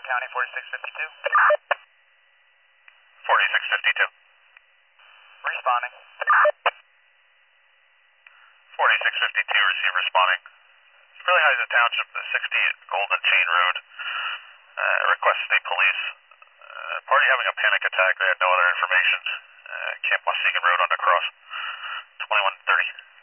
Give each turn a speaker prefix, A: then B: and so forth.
A: County, 4652.
B: 4652.
A: Responding.
B: 4652, receive responding. Fairly Heights Township, 60 Golden Chain Road. Request state police. Party having a panic attack. They had no other information. Camp Muskegon Road on the cross. 2130.